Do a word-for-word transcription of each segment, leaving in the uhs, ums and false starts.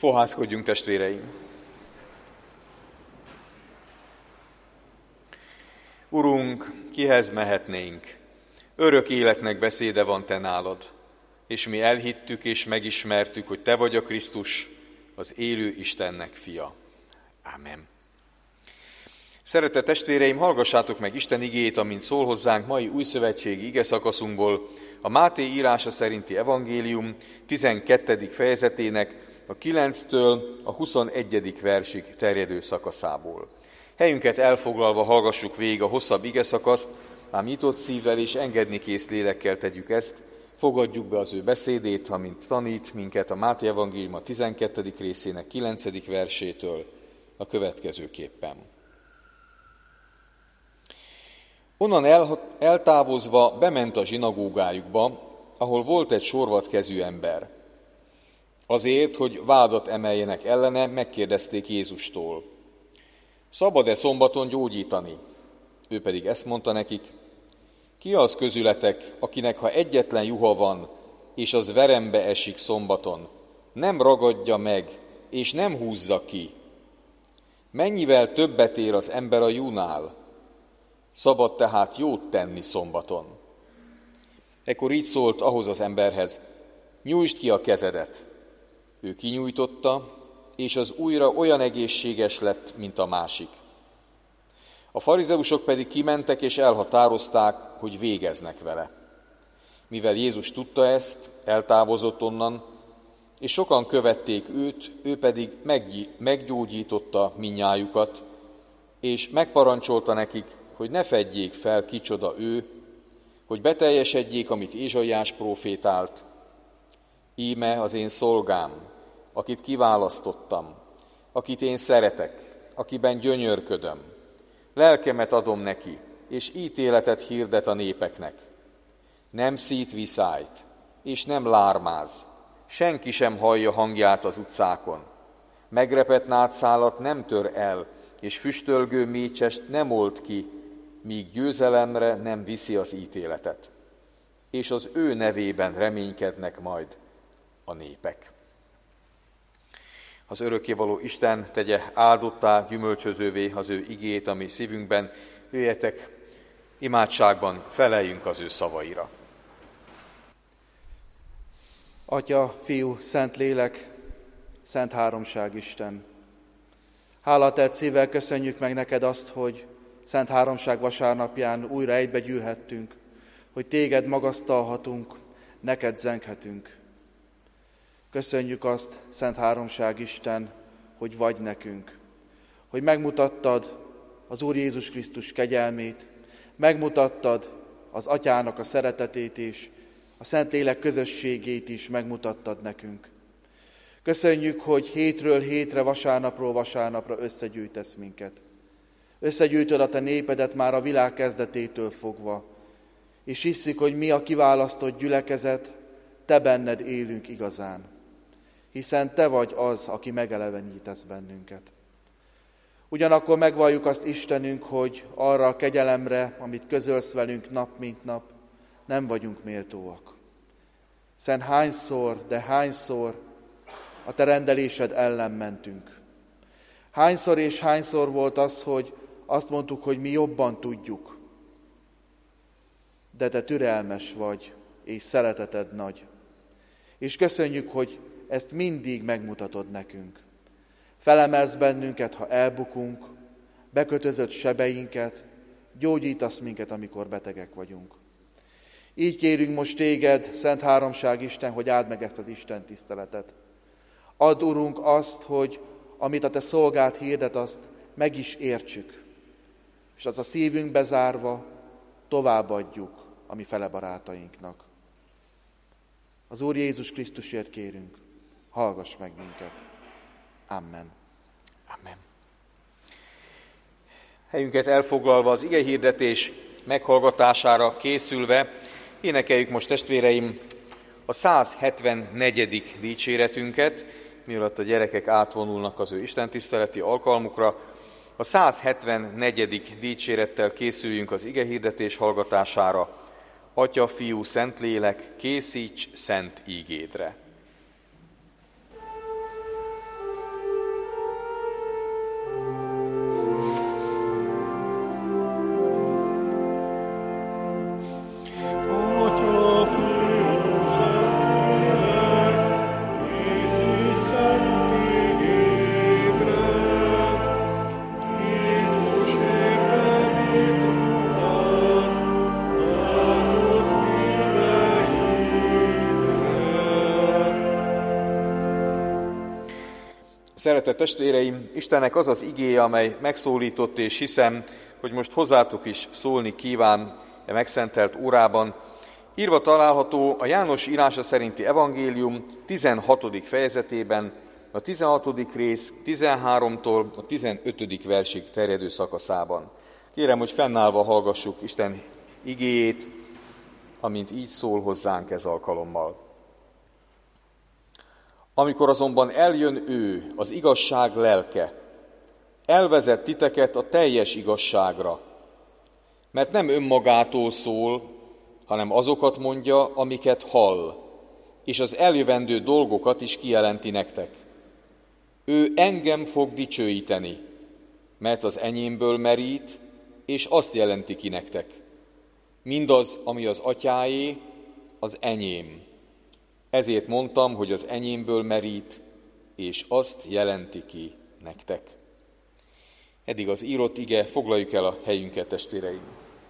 Fohászkodjunk, testvéreim! Urunk, kihez mehetnénk? Örök életnek beszéde van te nálad, és mi elhittük és megismertük, hogy te vagy a Krisztus, az élő Istennek fia. Ámen. Szeretett testvéreim, hallgassátok meg Isten igéjét, amint szól hozzánk mai újszövetségi igeszakaszunkból, a Máté írása szerinti evangélium tizenkettedik fejezetének a kilenctől a huszonegyedik versig terjedő szakaszából. Helyünket elfoglalva hallgassuk végig a hosszabb igeszakaszt, ám nyitott szívvel és engednikész lélekkel tegyük ezt, fogadjuk be az ő beszédét, amint tanít minket a Máté evangélium a tizenkettedik részének kilencedik versétől a következőképpen. Onnan el, eltávozva bement a zsinagógájukba, ahol volt egy sorvadkezű ember. Azért, hogy vádat emeljenek ellene, megkérdezték Jézustól: szabad-e szombaton gyógyítani? Ő pedig ezt mondta nekik: ki az közületek, akinek ha egyetlen juha van, és az verembe esik szombaton, nem ragadja meg, és nem húzza ki? Mennyivel többet ér az ember a juhnál? Szabad tehát jót tenni szombaton. Ekkor így szólt ahhoz az emberhez: nyújtsd ki a kezedet. Ő kinyújtotta, és az ujjra olyan egészséges lett, mint a másik. A farizeusok pedig kimentek és elhatározták, hogy végeznek vele. Mivel Jézus tudta ezt, eltávozott onnan, és sokan követték őt, ő pedig meggyógyította mindnyájukat, és megparancsolta nekik, hogy ne fedjék fel, kicsoda ő, hogy beteljesedjék, amit Ézsaiás prófétált: íme az én szolgám, akit kiválasztottam, akit én szeretek, akiben gyönyörködöm. Lelkemet adom neki, és ítéletet hirdet a népeknek. Nem szít viszályt, és nem lármáz, senki sem hallja hangját az utcákon. Megrepett nátszálat nem tör el, és füstölgő mécsest nem old ki, míg győzelemre nem viszi az ítéletet. És az ő nevében reménykednek majd a népek. Az örökkévaló Isten tegye áldottá, gyümölcsözővé az ő igét a mi szívünkben. Jöjjetek, imádságban feleljünk az ő szavaira. Atya, Fiú, Szentlélek, Szent Háromság Isten. Hálátett szívvel köszönjük meg neked azt, hogy Szent Háromság vasárnapján újra egybegyűlhettünk, hogy téged magasztalhatunk, neked zenghetünk. Köszönjük azt, Szent Háromság Isten, hogy vagy nekünk, hogy megmutattad az Úr Jézus Krisztus kegyelmét, megmutattad az Atyának a szeretetét és a Szentlélek közösségét is megmutattad nekünk. Köszönjük, hogy hétről hétre, vasárnapról vasárnapra összegyűjtesz minket. Összegyűjtöd a te népedet már a világ kezdetétől fogva, és hisszük, hogy mi a kiválasztott gyülekezet, te benned élünk igazán, hiszen te vagy az, aki megelevenítesz bennünket. Ugyanakkor megvalljuk azt, Istenünk, hogy arra a kegyelemre, amit közölsz velünk nap mint nap, nem vagyunk méltóak. Hiszen hányszor, de hányszor a te rendelésed ellen mentünk. Hányszor és hányszor volt az, hogy azt mondtuk, hogy mi jobban tudjuk, de te türelmes vagy, és szereteted nagy. És köszönjük, hogy ezt mindig megmutatod nekünk. Felemelsz bennünket, ha elbukunk, bekötözöd sebeinket, gyógyítasz minket, amikor betegek vagyunk. Így kérünk most téged, Szent Háromság Isten, hogy áld meg ezt az Isten tiszteletet. Add, Urunk, azt, hogy amit a te szolgád hirdet, azt meg is értsük, és az a szívünkbe zárva továbbadjuk a mi fele barátainknak. Az Úr Jézus Krisztusért kérünk, hallgass meg minket. Amen. Amen. Helyünket elfoglalva, az igehirdetés meghallgatására készülve, énekeljük most, testvéreim, a száz hetvennegyedik dicséretünket, mielőtt a gyerekek átvonulnak az ő istentiszteleti alkalmukra. A száz hetvennegyedik dicsérettel készüljünk az igehirdetés hallgatására. Atya, Fiú, Szentlélek, készíts szent ígédre! Szeretett testvéreim, Istennek az az igéje, amely megszólított, és hiszem, hogy most hozzátok is szólni kíván e megszentelt órában. Írva található a János írása szerinti evangélium tizenhatodik fejezetében, a tizenhatodik rész tizenháromtól a tizenötödik versig terjedő szakaszában. Kérem, hogy fennállva hallgassuk Isten igéjét, amint így szól hozzánk ez alkalommal. Amikor azonban eljön ő, az igazság lelke, elvezet titeket a teljes igazságra, mert nem önmagától szól, hanem azokat mondja, amiket hall, és az eljövendő dolgokat is kijelenti nektek. Ő engem fog dicsőíteni, mert az enyémből merít, és azt jelenti ki nektek. Mindaz, ami az atyáé, az enyém. Ezért mondtam, hogy az enyémből merít, és azt jelenti ki nektek. Eddig az írott ige, foglaljuk el a helyünket, testvéreim.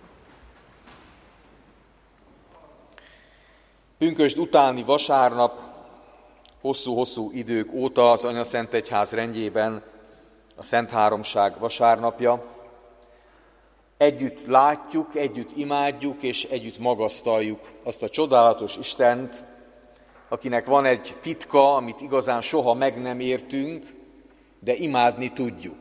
Pünkösd utáni vasárnap, hosszú-hosszú idők óta az Anyaszentegyház rendjében a Szent Háromság vasárnapja. Együtt látjuk, együtt imádjuk és együtt magasztaljuk azt a csodálatos Istent, akinek van egy titka, amit igazán soha meg nem értünk, de imádni tudjuk.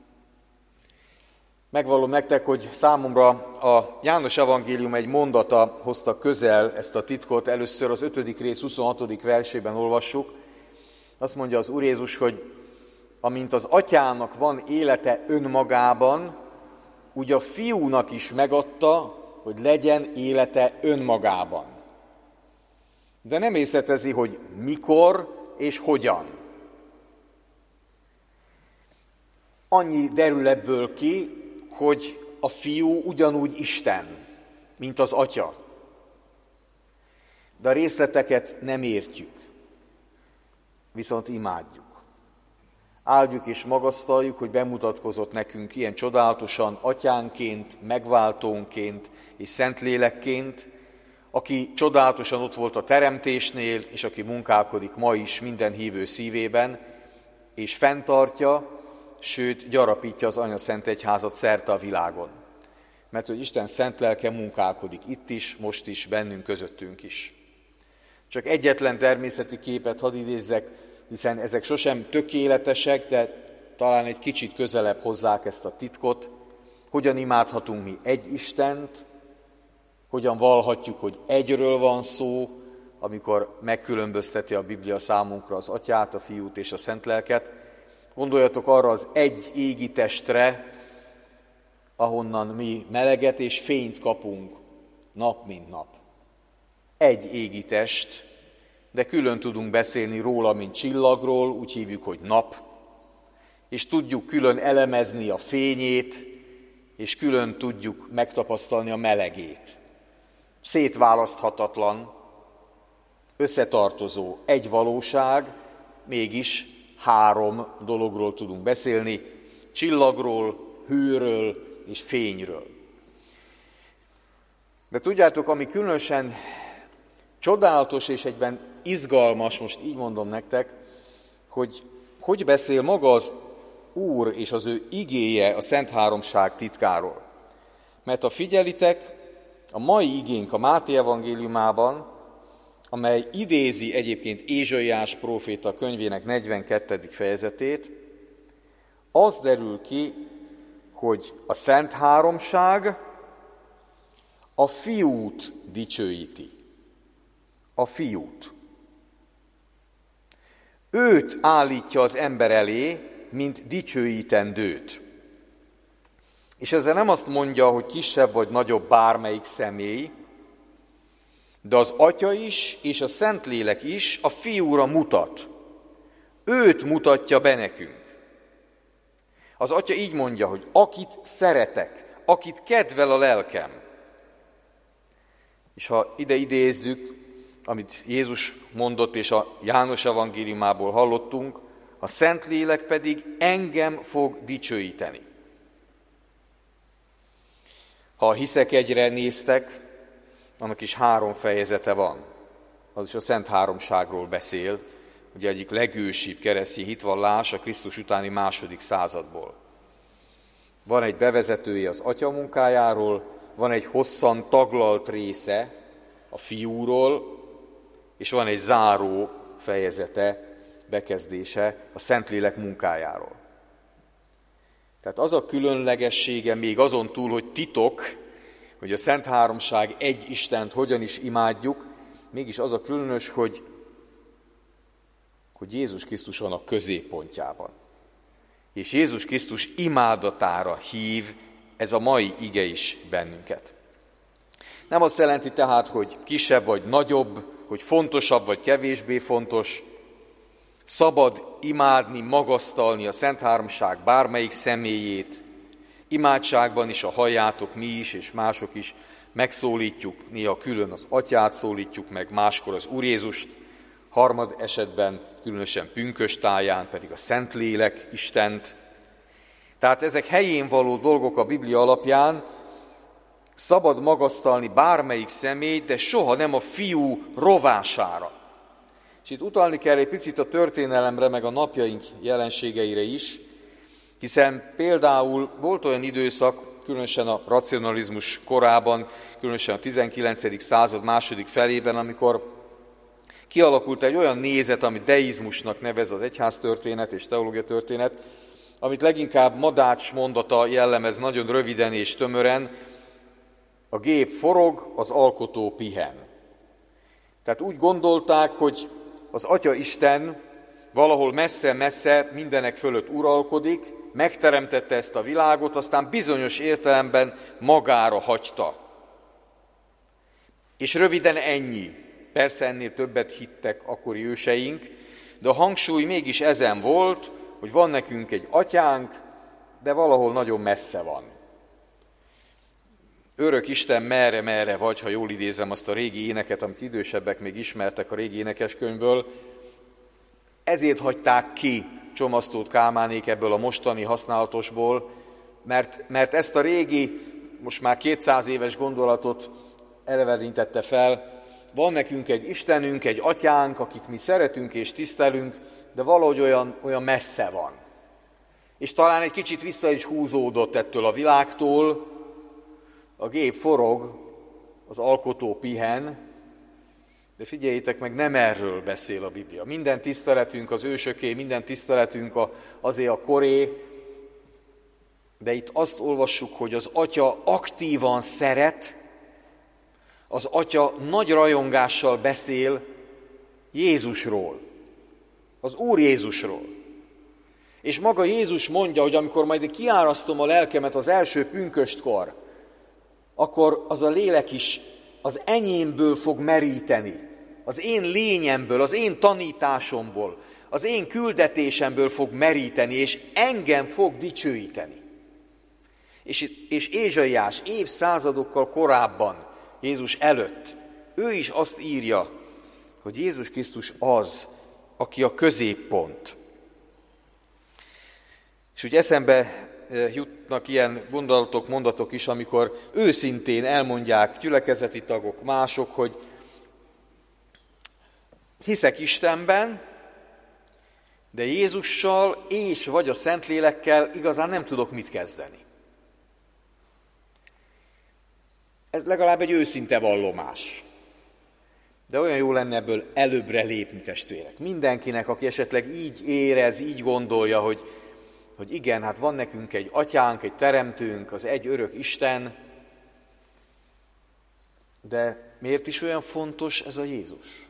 Megvallom nektek, hogy számomra a János evangélium egy mondata hozta közel ezt a titkot. Először az ötödik rész huszonhatodik versében olvassuk. Azt mondja az Úr Jézus, hogy amint az atyának van élete önmagában, úgy a fiúnak is megadta, hogy legyen élete önmagában. De nem részletezi, hogy mikor és hogyan. Annyi derül ebből ki, hogy a fiú ugyanúgy Isten, mint az atya. De a részleteket nem értjük, viszont imádjuk. Áldjuk és magasztaljuk, hogy bemutatkozott nekünk ilyen csodálatosan atyánként, megváltónként és szentlélekként, aki csodálatosan ott volt a teremtésnél, és aki munkálkodik ma is minden hívő szívében, és fenntartja, sőt, gyarapítja az Anyaszentegyházat szerte a világon. Mert hogy Isten szent lelke munkálkodik itt is, most is, bennünk, közöttünk is. Csak egyetlen természeti képet hadd idézzek, hiszen ezek sosem tökéletesek, de talán egy kicsit közelebb hozzák ezt a titkot. Hogyan imádhatunk mi egy Istent, hogyan vallhatjuk, hogy egyről van szó, amikor megkülönbözteti a Biblia számunkra az Atyát, a Fiút és a Szentlelket. Gondoljatok arra az egy égi testre, ahonnan mi meleget és fényt kapunk nap mint nap. Egy égi test, de külön tudunk beszélni róla, mint csillagról, úgy hívjuk, hogy nap, és tudjuk külön elemezni a fényét, és külön tudjuk megtapasztalni a melegét. Szétválaszthatatlan, összetartozó egy valóság, mégis három dologról tudunk beszélni, csillagról, hőről és fényről. De tudjátok, ami különösen csodálatos és egyben izgalmas, most így mondom nektek, hogy hogy beszél maga az Úr és az ő igéje a Szent Háromság titkáról. Mert ha figyelitek, a mai igénk a Máté evangéliumában, amely idézi egyébként Ézsaiás próféta könyvének negyvenkettedik fejezetét, az derül ki, hogy a Szent Háromság a Fiút dicsőíti. A Fiút. Őt állítja az ember elé, mint dicsőítendőt. És ezzel nem azt mondja, hogy kisebb vagy nagyobb bármelyik személy, de az Atya is és a Szentlélek is a Fiúra mutat. Őt mutatja be nekünk. Az Atya így mondja, hogy akit szeretek, akit kedvel a lelkem. És ha ide idézzük, amit Jézus mondott, és a János evangéliumából hallottunk, a Szentlélek pedig engem fog dicsőíteni. Ha a Hiszek-egyre néztek, annak is három fejezete van. Az is a Szent Háromságról beszél. ugye egyik legősibb keresztény hitvallás a Krisztus utáni második századból. Van egy bevezetője az Atya munkájáról, van egy hosszan taglalt része a Fiúról, és van egy záró fejezete, bekezdése a Szentlélek munkájáról. Tehát az a különlegessége még azon túl, hogy titok, hogy a Szent Háromság egy Istent hogyan is imádjuk, mégis az a különös, hogy, hogy Jézus Krisztus van a középpontjában. És Jézus Krisztus imádatára hív ez a mai ige is bennünket. Nem azt jelenti tehát, hogy kisebb vagy nagyobb, hogy fontosabb vagy kevésbé fontos. Szabad imádni, magasztalni a Szent Háromság bármelyik személyét. Imádságban is, a halljátok, mi is és mások is megszólítjuk, néha külön az Atyát szólítjuk meg, máskor az Úr Jézust, harmad esetben különösen pünköstáján pedig a Szentlélek Istent. Tehát ezek helyén való dolgok a Biblia alapján, szabad magasztalni bármelyik személyt, de soha nem a Fiú rovására. És itt utalni kell egy picit a történelemre, meg a napjaink jelenségeire is, hiszen például volt olyan időszak, különösen a racionalizmus korában, különösen a tizenkilencedik század második felében, amikor kialakult egy olyan nézet, amit deizmusnak nevez az egyháztörténet és teológia történet, amit leginkább Madács mondata jellemez nagyon röviden és tömören: a gép forog, az alkotó pihen. Tehát úgy gondolták, hogy az Atya Isten valahol messze-messze mindenek fölött uralkodik, megteremtette ezt a világot, aztán bizonyos értelemben magára hagyta. És röviden ennyi. Persze ennél többet hittek akkori őseink, de a hangsúly mégis ezen volt, hogy van nekünk egy atyánk, de valahol nagyon messze van. Örök Isten, merre-merre vagy, ha jól idézem azt a régi éneket, amit idősebbek még ismertek a régi énekeskönyvből, ezért hagyták ki Csomasztót Kálmánék ebből a mostani használatosból, mert, mert ezt a régi, most már kétszáz éves gondolatot elevenítette fel. Van nekünk egy Istenünk, egy atyánk, akit mi szeretünk és tisztelünk, de valahogy olyan, olyan messze van. És talán egy kicsit vissza is húzódott ettől a világtól, a gép forog, az alkotó pihen, de figyeljétek meg, nem erről beszél a Biblia. Minden tiszteletünk az ősöké, minden tiszteletünk a, azért a koré, de itt azt olvassuk, hogy az Atya aktívan szeret, az Atya nagy rajongással beszél Jézusról, az Úr Jézusról. És maga Jézus mondja, hogy amikor majd kiárasztom a lelkemet az első pünköstkor, akkor az a lélek is az enyémből fog meríteni, az én lényemből, az én tanításomból, az én küldetésemből fog meríteni, és engem fog dicsőíteni. És, és Ézsaiás évszázadokkal korábban, Jézus előtt, ő is azt írja, hogy Jézus Krisztus az, aki a középpont. És úgy eszembe jutnak ilyen gondolatok, mondatok is, amikor őszintén elmondják gyülekezeti tagok, mások, hogy hiszek Istenben, de Jézussal és vagy a Szentlélekkel igazán nem tudok mit kezdeni. Ez legalább egy őszinte vallomás. De olyan jó lenne ebből előbbre lépni, testvérek. Mindenkinek, aki esetleg így érez, így gondolja, hogy, hogy igen, hát van nekünk egy atyánk, egy teremtőnk, az egy örök Isten, de miért is olyan fontos ez a Jézus?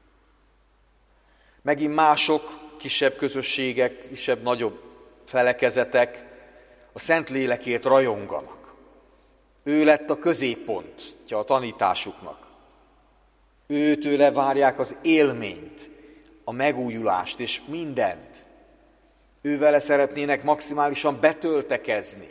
Megint mások, kisebb közösségek, kisebb-nagyobb felekezetek a Szentlélekért rajonganak. Ő lett a középpontja a tanításuknak. Őtőle várják az élményt, a megújulást és mindent. Ővele szeretnének maximálisan betöltekezni.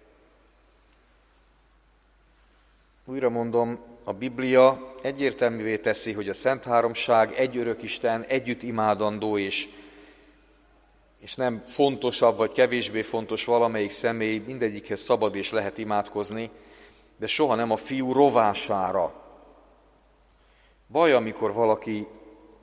Újra mondom, a Biblia egyértelművé teszi, hogy a Szent Háromság egy örök Isten, együtt imádandó, és, és nem fontosabb vagy kevésbé fontos valamelyik személy, mindegyikhez szabad és lehet imádkozni, de soha nem a Fiú rovására. Baj, amikor valaki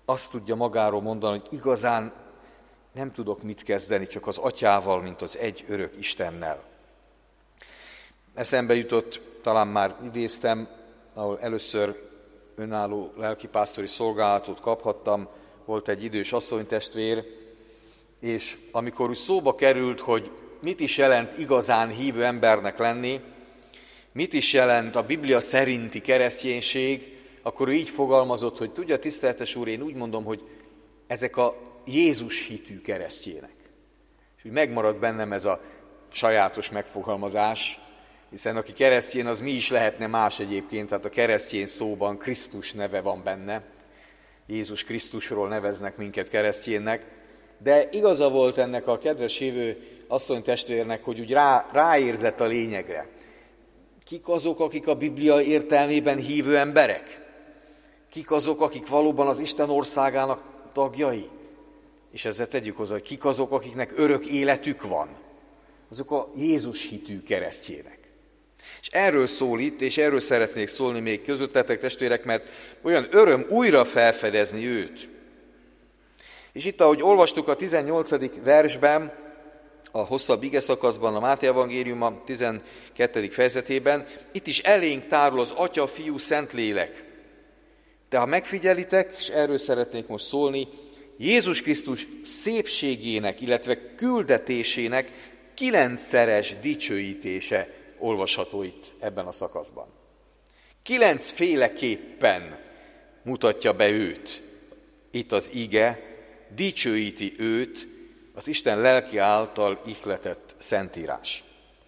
azt tudja magáról mondani, hogy igazán nem tudok mit kezdeni, csak az atyával, mint az egy örök Istennel. Eszembe jutott, talán már idéztem, ahol először önálló lelkipásztori szolgálatot kaphattam, volt egy idős asszonytestvér, és amikor úgy szóba került, hogy mit is jelent igazán hívő embernek lenni, mit is jelent a Biblia szerinti kereszténység, akkor ő így fogalmazott, hogy tudja, tiszteletes úr, én úgy mondom, hogy ezek a Jézus hitű keresztjének. És úgy megmaradt bennem ez a sajátos megfogalmazás, hiszen aki keresztjén, az mi is lehetne más egyébként, tehát a keresztjén szóban Krisztus neve van benne. Jézus Krisztusról neveznek minket keresztjénnek, de igaza volt ennek a kedves hívő asszonytestvérnek, hogy úgy rá, ráérzett a lényegre. Kik azok, akik a Biblia értelmében hívő emberek? Kik azok, akik valóban az Isten országának tagjai? És ezzel tegyük hozzá, hogy kik azok, akiknek örök életük van? Azok a Jézus hitű keresztjének. És erről szól itt, és erről szeretnék szólni még közöttetek, testvérek, mert olyan öröm újra felfedezni őt. És itt, ahogy olvastuk a tizennyolcadik versben, a hosszabb igeszakaszban, a Máté evangéliuma tizenkettedik fejezetében, itt is elénk tárul az Atya, Fiú, Szentlélek. De ha megfigyelitek, és erről szeretnék most szólni, Jézus Krisztus szépségének, illetve küldetésének kilencszeres dicsőítése olvasható itt ebben a szakaszban. Kilencféleképpen mutatja be őt. Itt az ige, dicsőíti őt az Isten lelki által ihletett szentírás.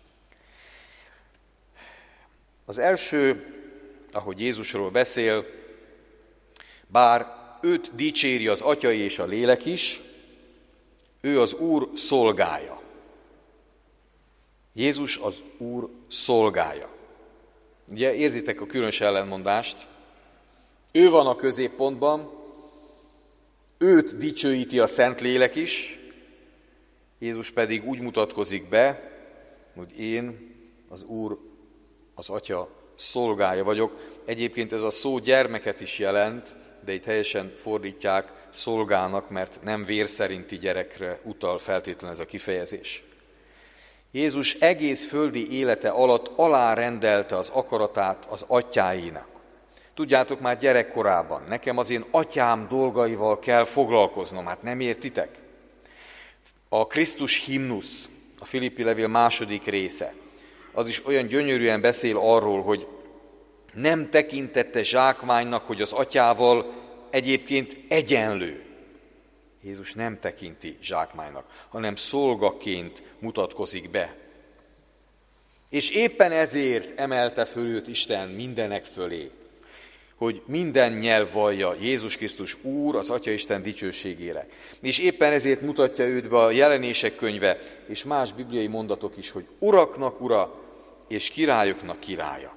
Az első, ahogy Jézusról beszél, bár őt dicséri az Atya és a Lélek is, ő az Úr szolgája. Jézus az Úr szolgája. Ugye érzitek a különös ellenmondást? Ő van a középpontban, őt dicsőíti a Szentlélek is, Jézus pedig úgy mutatkozik be, hogy én az Úr, az Atya szolgája vagyok. Egyébként ez a szó gyermeket is jelent, de itt helyesen fordítják szolgának, mert nem vér szerinti gyerekre utal feltétlenül ez a kifejezés. Jézus egész földi élete alatt alárendelte az akaratát az atyáinak. Tudjátok már gyerekkorában, nekem az én atyám dolgaival kell foglalkoznom, hát nem értitek? A Krisztus himnusz, a Filippi levél második része, az is olyan gyönyörűen beszél arról, hogy nem tekintette zsákmánynak, hogy az atyával egyébként egyenlő. Jézus nem tekinti zsákmánynak, hanem szolgaként mutatkozik be. És éppen ezért emelte föl őt Isten mindenek fölé, hogy minden nyelv vallja Jézus Krisztus Úr az Atya Isten dicsőségére. És éppen ezért mutatja őt be a Jelenések könyve, és más bibliai mondatok is, hogy uraknak ura, és királyoknak királya.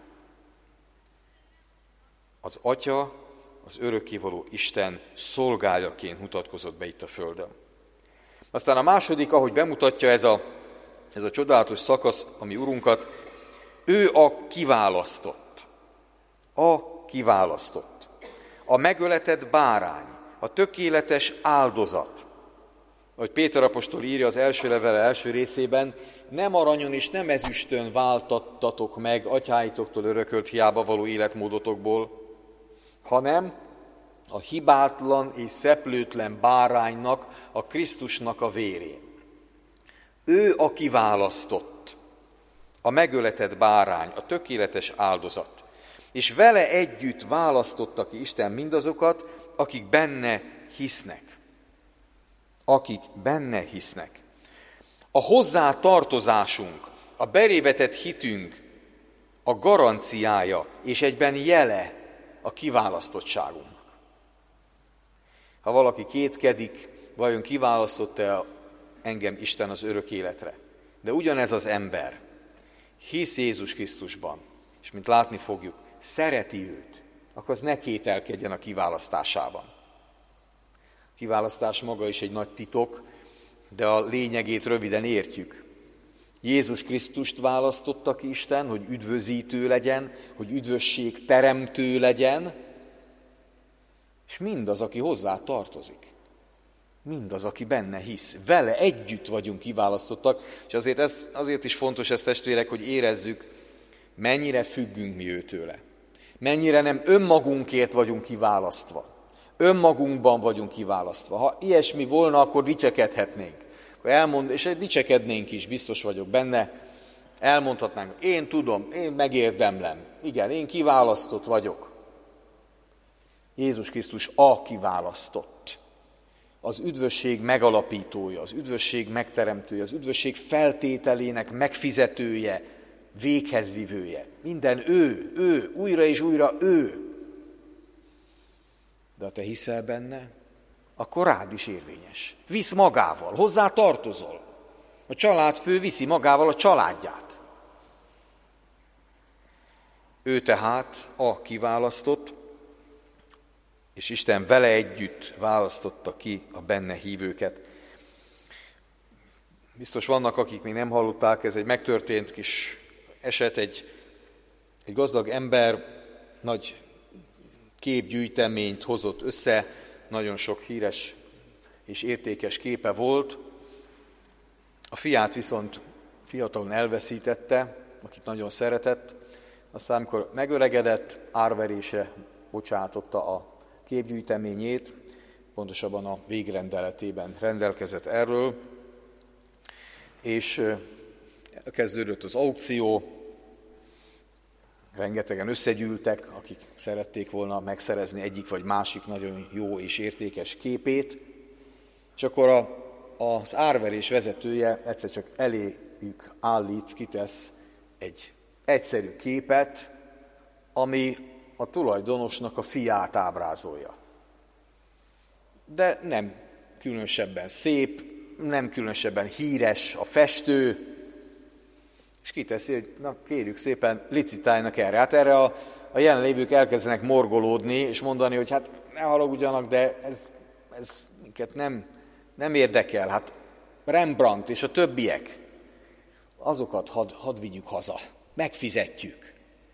Az Atya, az örökkévaló Isten szolgájaként mutatkozott be itt a földön. Aztán a második, ahogy bemutatja ez a, ez a csodálatos szakasz, ami Urunkat, ő a kiválasztott. A kiválasztott. A megöletett bárány, a tökéletes áldozat. Ahogy Péter apostol írja az első levele első részében, nem aranyon és nem ezüstön váltattatok meg atyáitoktól örökölt hiába való életmódotokból, hanem a hibátlan és szeplőtlen báránynak, a Krisztusnak a vérén. Ő a kiválasztott, a megöletett bárány, a tökéletes áldozat. És vele együtt választotta ki Isten mindazokat, akik benne hisznek. Akik benne hisznek. A hozzá tartozásunk, a belévetett hitünk a garanciája és egyben jele a kiválasztottságunknak. Ha valaki kétkedik, vajon kiválasztott-e engem Isten az örök életre? De ugyanez az ember hisz Jézus Krisztusban, és mint látni fogjuk, szereti őt, akkor az ne kételkedjen a kiválasztásában. A kiválasztás maga is egy nagy titok, de a lényegét röviden értjük. Jézus Krisztust választotta ki Isten, hogy üdvözítő legyen, hogy üdvösség teremtő legyen, És mindaz, aki hozzá tartozik. Mindaz, aki benne hisz. Vele együtt vagyunk kiválasztottak, és azért, ez, azért is fontos ez, testvérek, hogy érezzük, mennyire függünk mi őtőle. Mennyire nem önmagunkért vagyunk kiválasztva. Önmagunkban vagyunk kiválasztva. Ha ilyesmi volna, akkor dicsekedhetnénk. Akkor elmond, és dicsekednénk is, biztos vagyok benne. Elmondhatnánk, én tudom, én megérdemlem. Igen, én kiválasztott vagyok. Jézus Krisztus a kiválasztott. Az üdvösség megalapítója, az üdvösség megteremtője, az üdvösség feltételének megfizetője, véghezvivője. Minden ő, ő, újra és újra ő. De ha te hiszel benne, akkor rád is érvényes. Visz magával, hozzá tartozol. A családfő viszi magával a családját. Ő tehát a kiválasztott, és Isten vele együtt választotta ki a benne hívőket. Biztos vannak, akik még nem hallották, ez egy megtörtént kis eset, egy, egy gazdag ember nagy képgyűjteményt hozott össze, nagyon sok híres és értékes képe volt. A fiát viszont fiatalon elveszítette, akit nagyon szeretett, aztán amikor megöregedett, árverésre bocsátotta a képgyűjteményét, pontosabban a végrendeletében rendelkezett erről, és elkezdődött az aukció, rengetegen összegyűltek, akik szerették volna megszerezni egyik vagy másik nagyon jó és értékes képét, és akkor a, az árverés vezetője egyszer csak eléjük állít, kitesz egy egyszerű képet, ami a tulajdonosnak a fiát ábrázolja. De nem különösebben szép, nem különösebben híres a festő, és kiteszi, hogy na kérjük szépen, licitáljanak erre. Hát erre a, a jelenlévők elkezdenek morgolódni, és mondani, hogy hát ne haragudjanak, de ez, ez minket nem, nem érdekel. Hát Rembrandt és a többiek, azokat hadd had vigyük haza, megfizetjük.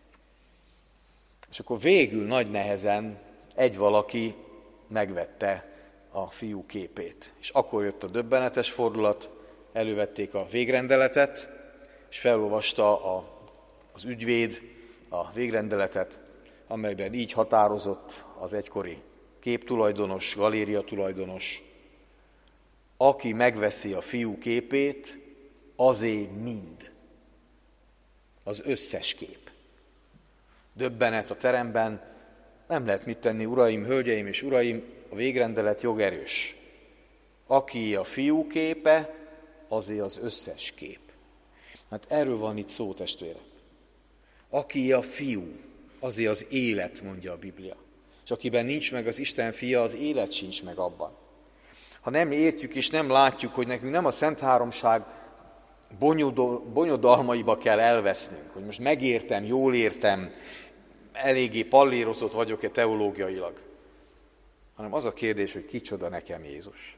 És akkor végül nagy nehezen egy valaki megvette a fiú képét. És akkor jött a döbbenetes fordulat, elővették a végrendeletet, és felolvasta a, az ügyvéd a végrendeletet, amelyben így határozott az egykori képtulajdonos, galéria tulajdonos, aki megveszi a fiú képét, azé mind. Az összes kép. Döbbenet a teremben, nem lehet mit tenni, uraim, hölgyeim és uraim, a végrendelet jogerős. Aki a fiú képe, azé az összes kép. Hát erről van itt szó, testvérek. Aki a fiú, azé az élet, mondja a Biblia. És akiben nincs meg az Isten fia, az élet sincs meg abban. Ha nem értjük és nem látjuk, hogy nekünk nem a Szent Háromság bonyodalmaiba kell elvesznünk, hogy most megértem, jól értem, eléggé pallérozott vagyok-e teológiailag, hanem az a kérdés, hogy kicsoda nekem Jézus.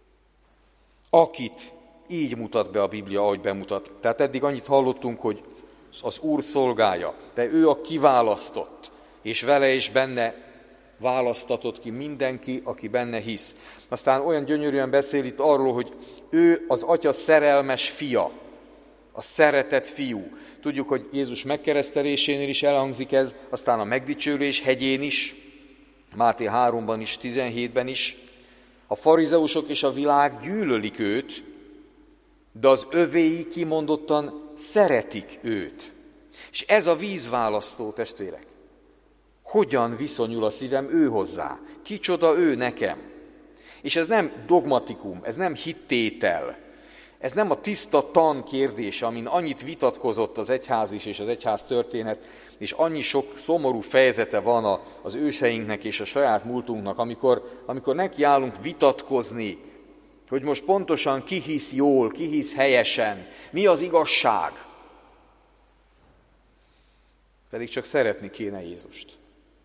Akit így mutat be a Biblia, ahogy bemutat. Tehát eddig annyit hallottunk, hogy az Úr szolgája, de ő a kiválasztott, és vele és benne választatott ki mindenki, aki benne hisz. Aztán olyan gyönyörűen beszél itt arról, hogy ő az Atya szerelmes fia, a szeretett fiú. Tudjuk, hogy Jézus megkeresztelésénél is elhangzik ez, aztán a megdicsőlés hegyén is, Máté háromban is, tizenhétben is. A farizeusok és a világ gyűlölik őt, de az övéi kimondottan szeretik őt. És ez a vízválasztó, testvérek. Hogyan viszonyul a szívem ő hozzá? Kicsoda ő nekem? És ez nem dogmatikum, ez nem hittétel, ez nem a tiszta tan kérdése, amin annyit vitatkozott az egyház is és az egyház történet, és annyi sok szomorú fejezete van az őseinknek és a saját múltunknak, amikor, amikor nekiállunk vitatkozni, hogy most pontosan ki hisz jól, ki hisz helyesen, mi az igazság. Pedig csak szeretni kéne Jézust.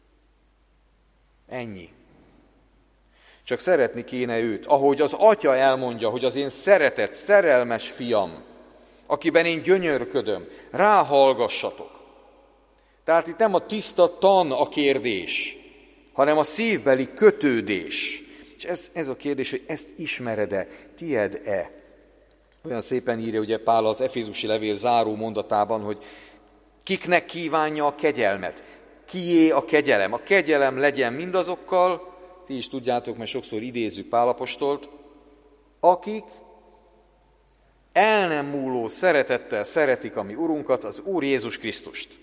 Ennyi. Csak szeretni kéne őt, ahogy az Atya elmondja, hogy az én szeretett, szerelmes fiam, akiben én gyönyörködöm, ráhallgassatok. Tehát itt nem a tiszta tan a kérdés, hanem a szívbeli kötődés. És ez, ez a kérdés, hogy ezt ismered-e, tied-e? Olyan szépen írja ugye Pál az Efézusi levél záró mondatában, hogy kiknek kívánja a kegyelmet? Kié a kegyelem? A kegyelem legyen mindazokkal, ti is tudjátok, mert sokszor idézzük Pál apostolt, akik el nem múló szeretettel szeretik a mi Urunkat, az Úr Jézus Krisztust.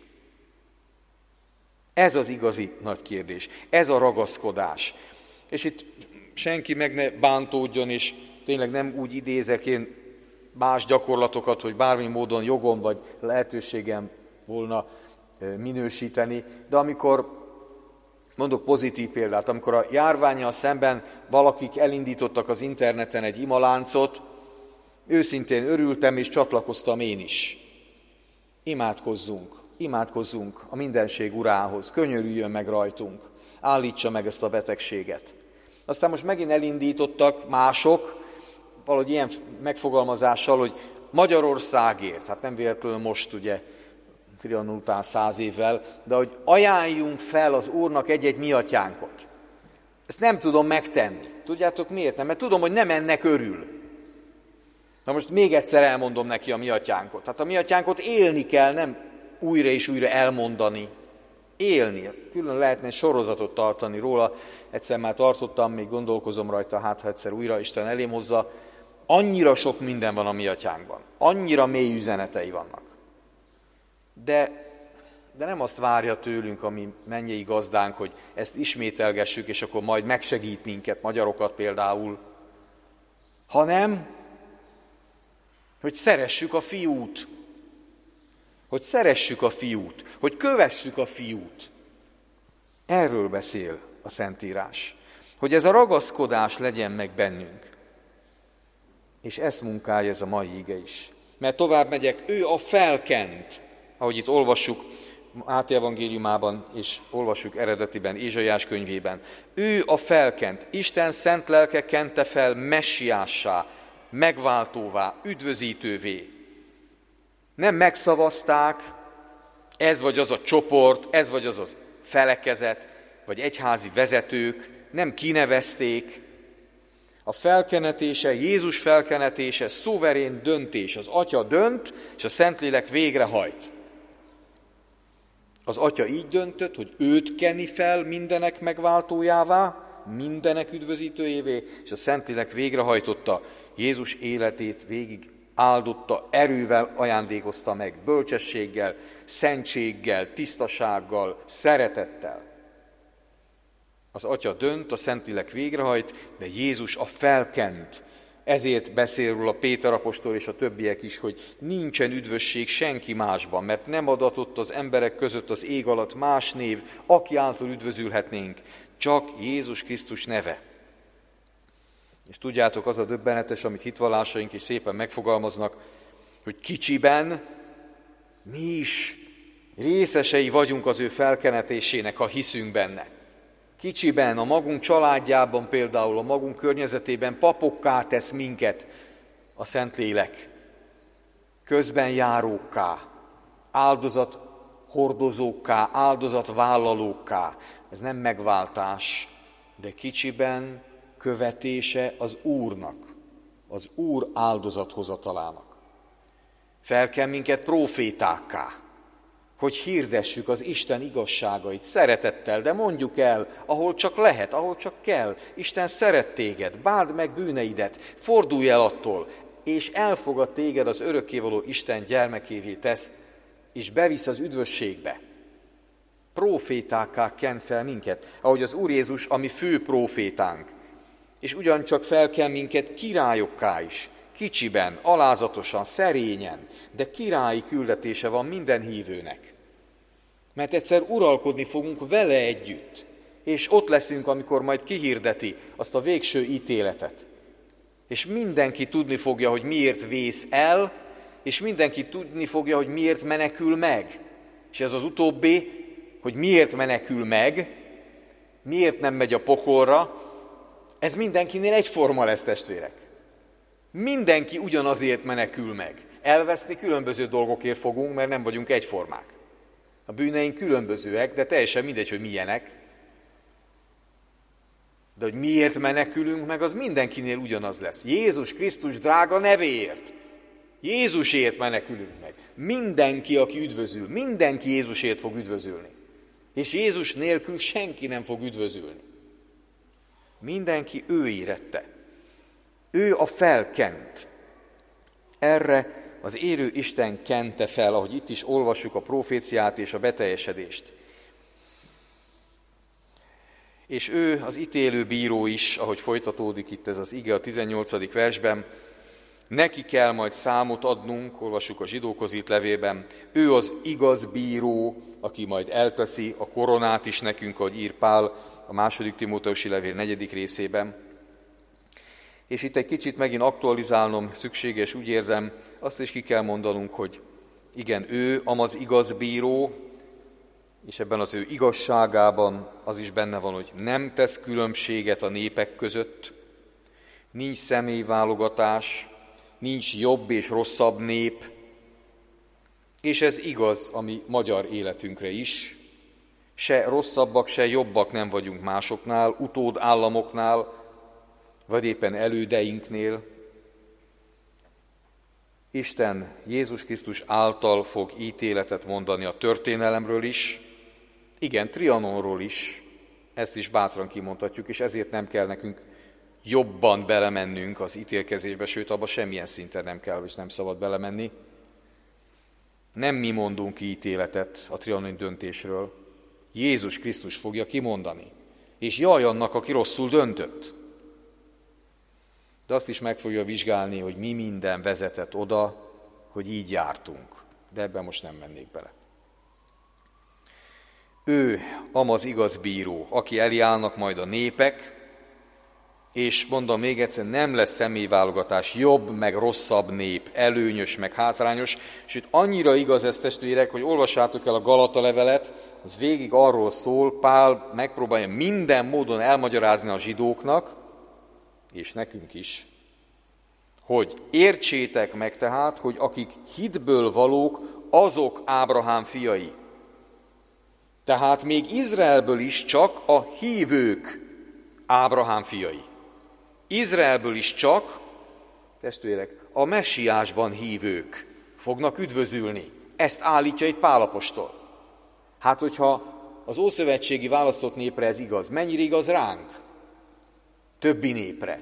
Ez az igazi nagy kérdés, ez a ragaszkodás. És itt senki meg ne bántódjon, és tényleg nem úgy idézek én más gyakorlatokat, hogy bármi módon jogom vagy lehetőségem volna minősíteni, de amikor, mondok pozitív példát, amikor a járvánnyal szemben valakik elindítottak az interneten egy imaláncot, őszintén örültem és csatlakoztam én is. Imádkozzunk, imádkozzunk a mindenség urához, könyörüljön meg rajtunk, állítsa meg ezt a betegséget. Aztán most megint elindítottak mások, valahogy ilyen megfogalmazással, hogy Magyarországért, hát nem véletlenül most ugye, Trianon után száz évvel, de hogy ajánljunk fel az Úrnak egy-egy miatyánkot. Ezt nem tudom megtenni. Tudjátok miért nem? Mert tudom, hogy nem ennek örül. Na most még egyszer elmondom neki a miatyánkot. Hát a miatyánkot élni kell, nem újra és újra elmondani. Élni. Külön lehetne egy sorozatot tartani róla. Egyszer már tartottam, még gondolkozom rajta, hát ha egyszer újra Isten elém hozza. Annyira sok minden van a miatyánkban. Annyira mély üzenetei vannak. De, de nem azt várja tőlünk a mi mennyei gazdánk, hogy ezt ismételgessük, és akkor majd megsegít minket, magyarokat például, hanem, hogy szeressük a fiút, hogy szeressük a fiút, hogy kövessük a fiút. Erről beszél a Szentírás, hogy ez a ragaszkodás legyen meg bennünk. És ezt munkálja ez a mai ige is. Mert tovább megyek, ő a felkent, ahogy itt olvassuk Máté evangéliumában, és olvassuk eredetiben, Ézsaiás könyvében. Ő a felkent, Isten szent lelke kente fel messiássá, megváltóvá, üdvözítővé. Nem megszavazták, ez vagy az a csoport, ez vagy az a felekezet, vagy egyházi vezetők, nem kinevezték. A felkenetése, Jézus felkenetése szuverén döntés. Az Atya dönt, és a Szentlélek végrehajt. Az Atya így döntött, hogy őt keni fel mindenek megváltójává, mindenek üdvözítőjévé, és a Szentlélek végrehajtotta, Jézus életét végig áldotta, erővel ajándékozta meg, bölcsességgel, szentséggel, tisztasággal, szeretettel. Az Atya dönt, a Szentlélek végrehajt, de Jézus a felkent. Ezért beszél róla Péter apostol és a többiek is, hogy nincsen üdvösség senki másban, mert nem adatott az emberek között az ég alatt más név, aki által üdvözülhetnénk, csak Jézus Krisztus neve. És tudjátok, az a döbbenetes, amit hitvallásaink is szépen megfogalmaznak, hogy kicsiben mi is részesei vagyunk az ő felkenetésének, ha hiszünk benne. Kicsiben, a magunk családjában például, a magunk környezetében papokká tesz minket a Szentlélek. Közben járókká, áldozat hordozókká, áldozatvállalókká. Ez nem megváltás, de kicsiben követése az Úrnak, az Úr áldozathozatalának. Fel kell minket prófétákká, hogy hirdessük az Isten igazságait szeretettel, de mondjuk el, ahol csak lehet, ahol csak kell. Isten szeret téged, báld meg bűneidet, fordulj el attól, és elfogad téged az örökkévaló Isten gyermekévé tesz, és bevisz az üdvösségbe. Prófétákká ken fel minket, ahogy az Úr Jézus, ami fő prófétánk. És ugyancsak fel kell minket királyokká is, kicsiben, alázatosan, szerényen, de királyi küldetése van minden hívőnek. Mert egyszer uralkodni fogunk vele együtt, és ott leszünk, amikor majd kihirdeti azt a végső ítéletet. És mindenki tudni fogja, hogy miért vész el, és mindenki tudni fogja, hogy miért menekül meg. És ez az utóbbi, hogy miért menekül meg, miért nem megy a pokolra, ez mindenkinél egyforma lesz, testvérek. Mindenki ugyanazért menekül meg. Elveszni különböző dolgokért fogunk, mert nem vagyunk egyformák. A bűneink különbözőek, de teljesen mindegy, hogy milyenek. De hogy miért menekülünk meg, az mindenkinél ugyanaz lesz. Jézus Krisztus drága nevéért. Jézusért menekülünk meg. Mindenki, aki üdvözül, mindenki Jézusért fog üdvözülni. És Jézus nélkül senki nem fog üdvözülni. Mindenki ő érette. Ő a felkent. Erre az élő Isten kente fel, ahogy itt is olvassuk a proféciát és a beteljesedést. És ő az ítélő bíró is, ahogy folytatódik itt ez az ige a tizennyolcadik versben, neki kell majd számot adnunk, olvassuk a zsidókhoz írt levélben, ő az igaz bíró, aki majd elteszi a koronát is nekünk, ahogy ír Pál a második Timóteusi levél negyedik részében. És itt egy kicsit megint aktualizálnom szükséges, úgy érzem, azt is ki kell mondanunk, hogy igen, ő amaz igaz bíró, és ebben az ő igazságában az is benne van, hogy nem tesz különbséget a népek között, nincs személyválogatás, nincs jobb és rosszabb nép, és ez igaz a mi magyar életünkre is. Se rosszabbak, se jobbak nem vagyunk másoknál, utód államoknál, vagy éppen elődeinknél. Isten Jézus Krisztus által fog ítéletet mondani a történelemről is, igen, Trianonról is, ezt is bátran kimondhatjuk, és ezért nem kell nekünk jobban belemennünk az ítélkezésbe, sőt, abba semmilyen szinten nem kell, és nem szabad belemenni. Nem mi mondunk ki ítéletet a trianoni döntésről, Jézus Krisztus fogja kimondani. És jaj annak, aki rosszul döntött. De azt is meg fogja vizsgálni, hogy mi minden vezetett oda, hogy így jártunk. De ebben most nem mennék bele. Ő amaz igaz bíró, aki elé állnak majd a népek, és mondom még egyszer, nem lesz személyválogatás, jobb, meg rosszabb nép, előnyös, meg hátrányos, és itt annyira igaz ez, testvérek, hogy olvassátok el a Galata levelet, az végig arról szól, Pál megpróbálja minden módon elmagyarázni a zsidóknak, és nekünk is, hogy értsétek meg tehát, hogy akik hitből valók, azok Ábrahám fiai. Tehát még Izraelből is csak a hívők Ábrahám fiai. Izraelből is csak, testvérek, a messiásban hívők fognak üdvözülni. Ezt állítja itt Pál apostol. Hát, hogyha az ószövetségi választott népre ez igaz, mennyire igaz ránk? Többi népre.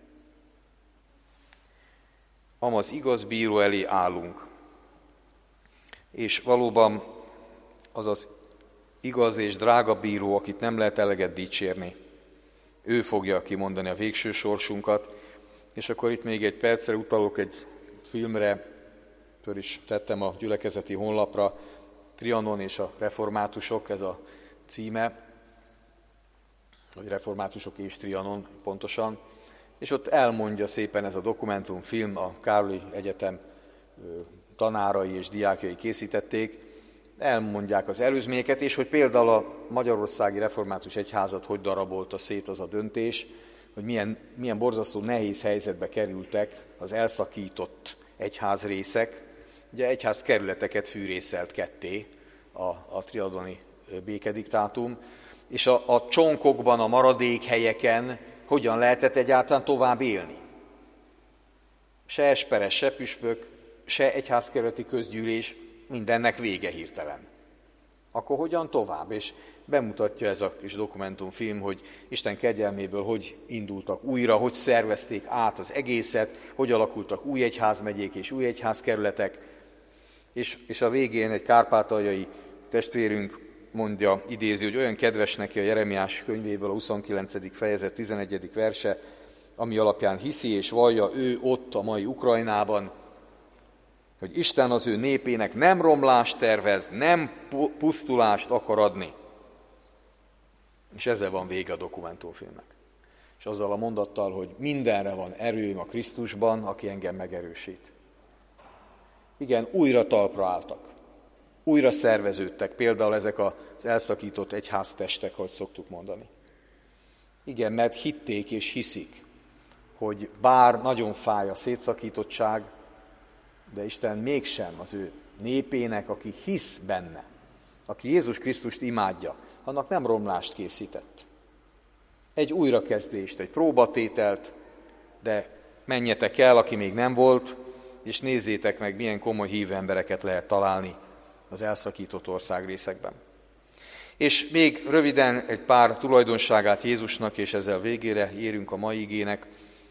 Amaz igaz bíró elé állunk. És valóban az az igaz és drága bíró, akit nem lehet eleget dicsérni. Ő fogja kimondani a végső sorsunkat. És akkor itt még egy percre utalok egy filmre, föl is tettem a gyülekezeti honlapra, Trianon és a reformátusok, ez a címe, vagy reformátusok és Trianon pontosan, és ott elmondja szépen ez a dokumentumfilm, a Károli Egyetem tanárai és diákjai készítették, elmondják az előzményeket, és hogy például a Magyarországi Református Egyházat hogy darabolta szét az a döntés, hogy milyen, milyen borzasztó nehéz helyzetbe kerültek az elszakított egyházrészek. Ugye egyház kerületeket fűrészelt ketté a, a trianoni békediktátum, és a, a csonkokban, a maradékhelyeken hogyan lehetett egyáltalán tovább élni. Se esperes, se püspök, se egyházkerületi közgyűlés, mindennek vége hirtelen. Akkor hogyan tovább? És bemutatja ez a kis dokumentumfilm, hogy Isten kegyelméből hogy indultak újra, hogy szervezték át az egészet, hogy alakultak új egyházmegyék és új egyházkerületek, és, és a végén egy kárpátaljai testvérünk mondja, idézi, hogy olyan kedves neki a Jeremiás könyvéből a huszonkilencedik fejezet tizenegyedik verse, ami alapján hiszi és vallja ő ott a mai Ukrajnában, hogy Isten az ő népének nem romlást tervez, nem pusztulást akar adni. És ezzel van vége a dokumentumfilmnek. És azzal a mondattal, hogy mindenre van erőm a Krisztusban, aki engem megerősít. Igen, újra talpra álltak. Újra szerveződtek, például ezek az elszakított egyháztestek, ahogy szoktuk mondani. Igen, mert hitték és hiszik, hogy bár nagyon fáj a szétszakítottság, de Isten mégsem az ő népének, aki hisz benne, aki Jézus Krisztust imádja, annak nem romlást készített. Egy újrakezdést, egy próbatételt, de menjetek el, aki még nem volt, és nézzétek meg, milyen komoly hívő embereket lehet találni az elszakított országrészekben. És még röviden egy pár tulajdonságát Jézusnak, és ezzel végére érünk a mai igének.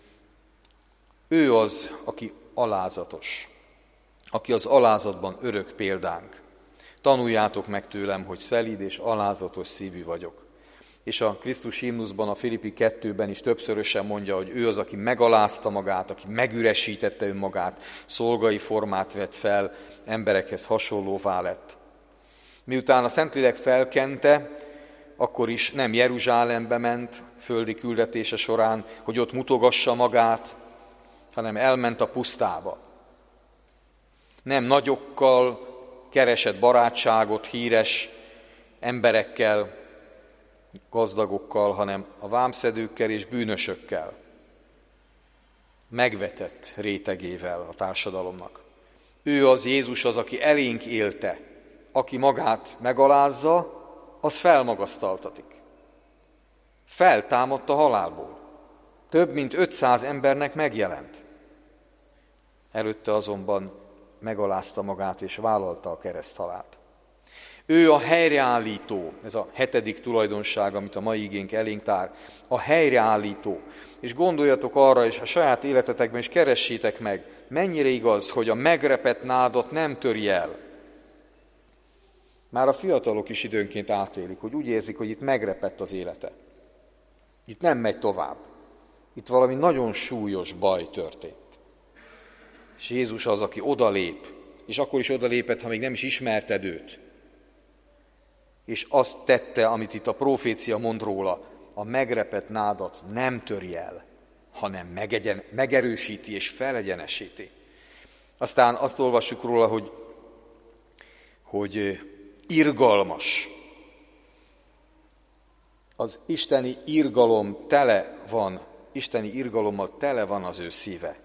Ő az, aki alázatos, aki az alázatban örök példánk. Tanuljátok meg tőlem, hogy szelíd és alázatos szívű vagyok. És a Krisztus himnuszban, a Filippi kettőben is többszörösen mondja, hogy ő az, aki megalázta magát, aki megüresítette önmagát, szolgai formát vett fel, emberekhez hasonlóvá lett. Miután a Szentlélek felkente, akkor is nem Jeruzsálembe ment földi küldetése során, hogy ott mutogassa magát, hanem elment a pusztába. Nem nagyokkal keresett barátságot híres emberekkel, gazdagokkal, hanem a vámszedőkkel és bűnösökkel, megvetett rétegével a társadalomnak. Ő az Jézus az, aki elénk élte, aki magát megalázza, az felmagasztaltatik. Feltámadt a halálból. Több mint ötszáz embernek megjelent. Előtte azonban megalázta magát és vállalta a kereszthalált. Ő a helyreállító, ez a hetedik tulajdonság, amit a mai igénk elénk tár, a helyreállító. És gondoljatok arra, és a saját életetekben is keressétek meg, mennyire igaz, hogy a megrepett nádat nem töri el. Már a fiatalok is időnként átélik, hogy úgy érzik, hogy itt megrepett az élete. Itt nem megy tovább. Itt valami nagyon súlyos baj történt. És Jézus az, aki odalép, és akkor is odalépett, ha még nem is ismerted őt. És azt tette, amit itt a profécia mond róla, a megrepett nádat nem töri el, hanem megegyen, megerősíti és felegyenesíti. Aztán azt olvassuk róla, hogy, hogy irgalmas. Az isteni irgalom tele van, isteni irgalommal tele van az ő szíve.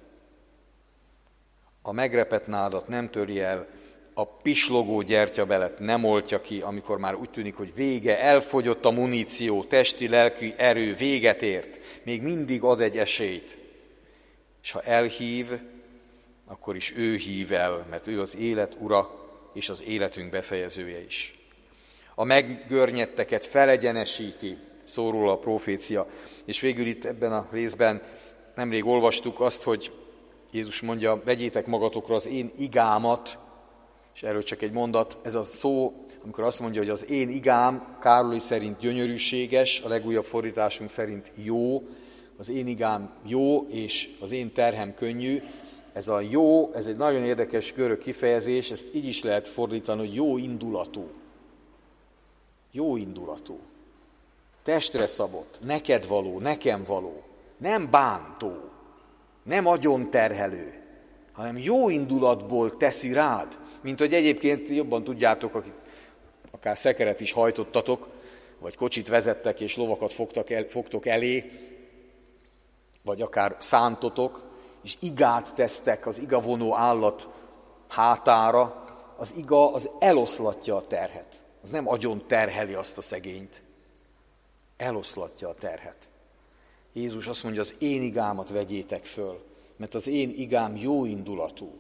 A megrepett nádat nem töri el, a pislogó gyertyabelet nem oltja ki, amikor már úgy tűnik, hogy vége, elfogyott a muníció, testi, lelki erő, véget ért. Még mindig ad egy esélyt. És ha elhív, akkor is ő hív el, mert ő az élet ura, és az életünk befejezője is. A meggörnyetteket felegyenesíti, szól róla a profécia. És végül itt ebben a részben nemrég olvastuk azt, hogy Jézus mondja, vegyétek magatokra az én igámat, és erről csak egy mondat, ez a szó, amikor azt mondja, hogy az én igám Károlyi szerint gyönyörűséges, a legújabb fordításunk szerint jó, az én igám jó, és az én terhem könnyű. Ez a jó, ez egy nagyon érdekes görög kifejezés, ezt így is lehet fordítani, hogy jó indulatú. Jó indulatú. Testre szabott, neked való, nekem való. Nem bántó, nem agyonterhelő, hanem jó indulatból teszi rád, mint hogy egyébként jobban tudjátok, akik akár szekeret is hajtottatok, vagy kocsit vezettek és lovakat fogtak el, fogtok elé, vagy akár szántotok, és igát tesztek az igavonó állat hátára, az iga az eloszlatja a terhet. Az nem agyon terheli azt a szegényt. Eloszlatja a terhet. Jézus azt mondja, az én igámat vegyétek föl, mert az én igám jó indulatú.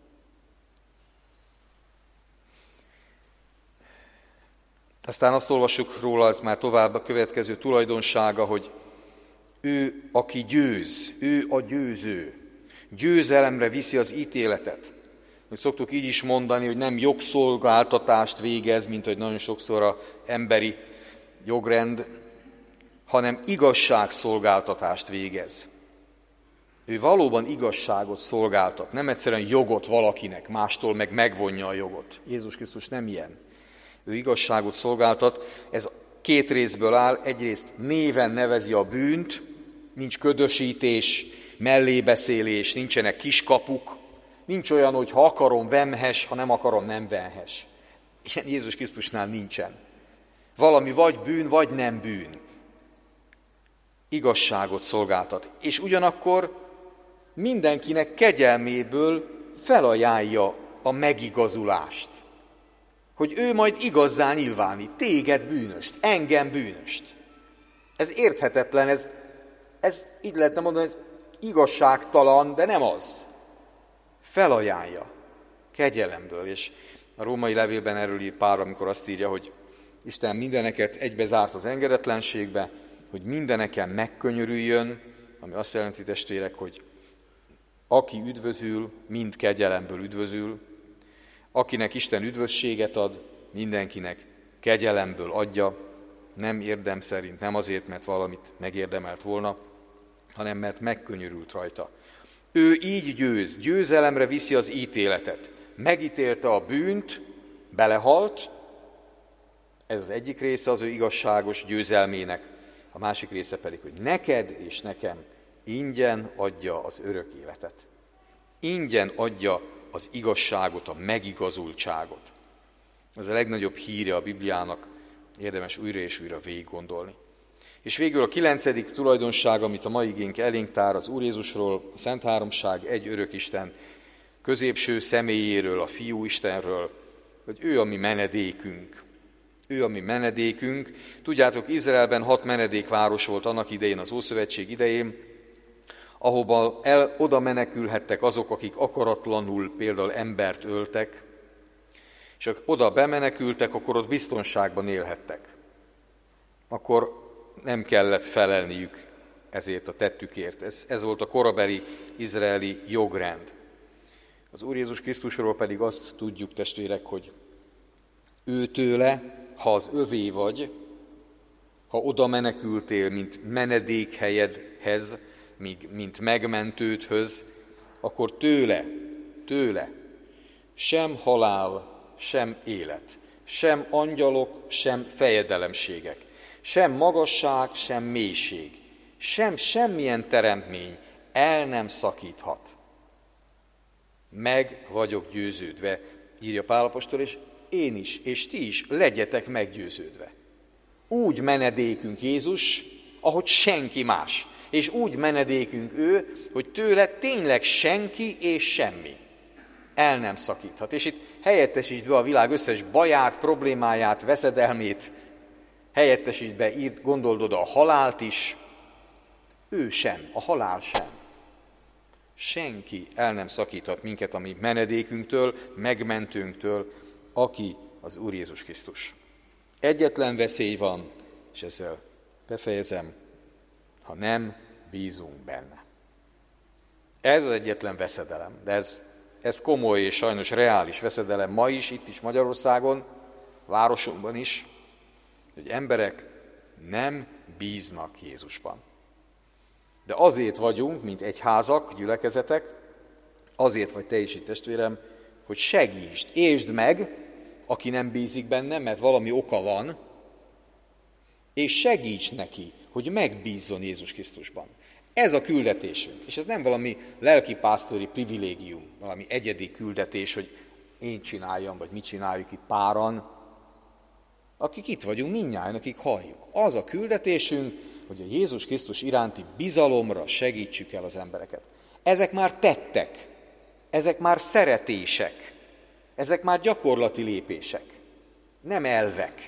Aztán azt olvassuk róla, ez már tovább a következő tulajdonsága, hogy ő, aki győz, ő a győző. Győzelemre viszi az ítéletet. Hogy szoktuk így is mondani, hogy nem jogszolgáltatást végez, mint hogy nagyon sokszor az emberi jogrend, hanem igazságszolgáltatást végez. Ő valóban igazságot szolgáltat, nem egyszerűen jogot valakinek, mástól meg megvonja a jogot. Jézus Krisztus nem ilyen. Ő igazságot szolgáltat, ez két részből áll, egyrészt néven nevezi a bűnt, nincs ködösítés, mellébeszélés, nincsenek kiskapuk, nincs olyan, hogy ha akarom, vemhes, ha nem akarom, nem venhes. Ilyen Jézus Krisztusnál nincsen. Valami vagy bűn, vagy nem bűn. Igazságot szolgáltat. És ugyanakkor mindenkinek kegyelméből felajánlja a megigazulást. Hogy ő majd igazzá nyilvánít téged bűnöst, engem bűnöst. Ez érthetetlen, ez, ez így lehetne mondani, ez igazságtalan, de nem az. Felajánlja kegyelemből, és a római levélben erről ír Pál, amikor azt írja, hogy Isten mindeneket egybe zárt az engedetlenségbe, hogy mindeneken megkönyörüljön, ami azt jelenti, testvérek, hogy aki üdvözül, mind kegyelemből üdvözül, akinek Isten üdvösséget ad, mindenkinek kegyelemből adja, nem érdem szerint, nem azért, mert valamit megérdemelt volna, hanem mert megkönyörült rajta. Ő így győz, győzelemre viszi az ítéletet. Megítélte a bűnt, belehalt, ez az egyik része az ő igazságos győzelmének, a másik része pedig, hogy neked és nekem ingyen adja az örök életet. Ingyen adja az igazságot, a megigazultságot. Ez a legnagyobb híre a Bibliának, érdemes újra és újra végig gondolni. És végül a kilencedik tulajdonság, amit a mai igénk elénk tár, az Úr Jézusról, a Szent Háromság, egy örök Isten középső személyéről, a Fiú Istenről, hogy ő a mi menedékünk. Ő a mi menedékünk. Tudjátok, Izraelben hat menedékváros volt annak idején, az Ószövetség idején, ahova el, oda menekülhettek azok, akik akaratlanul például embert öltek, és akik oda bemenekültek, akkor ott biztonságban élhettek. Akkor nem kellett felelniük ezért a tettükért. Ez, ez volt a korabeli izraeli jogrend. Az Úr Jézus Krisztusról pedig azt tudjuk, testvérek, hogy ő tőle, ha az övé vagy, ha oda menekültél, mint menedékhelyedhez, mint megmentődhöz, akkor tőle, tőle sem halál, sem élet, sem angyalok, sem fejedelemségek, sem magasság, sem mélység, sem semmilyen teremtmény el nem szakíthat. Meg vagyok győződve, írja Pál apostol, és én is, és ti is legyetek meggyőződve. Úgy menedékünk Jézus, ahogy senki más. És úgy menedékünk ő, hogy tőle tényleg senki és semmi el nem szakíthat. És itt helyettesítsd be a világ összes baját, problémáját, veszedelmét, helyettesítsd be, írt, gondold oda a halált is, ő sem, a halál sem. Senki el nem szakíthat minket a mi menedékünktől, megmentőnktől, aki az Úr Jézus Krisztus. Egyetlen veszély van, és ezzel befejezem, ha nem bízunk benne. Ez az egyetlen veszedelem, de ez, ez komoly és sajnos reális veszedelem ma is, itt is Magyarországon, városunkban is, hogy emberek nem bíznak Jézusban. De azért vagyunk, mint egyházak, gyülekezetek, azért vagy te is itt, testvérem, hogy segítsd, értsd meg, aki nem bízik benne, mert valami oka van, és segíts neki, hogy megbízzon Jézus Krisztusban. Ez a küldetésünk, és ez nem valami lelkipásztori privilégium, valami egyedi küldetés, hogy én csináljam, vagy mit csináljuk itt páran, akik itt vagyunk mindnyájan, akik halljuk. Az a küldetésünk, hogy a Jézus Krisztus iránti bizalomra segítsük el az embereket. Ezek már tettek, ezek már szeretések, ezek már gyakorlati lépések, nem elvek.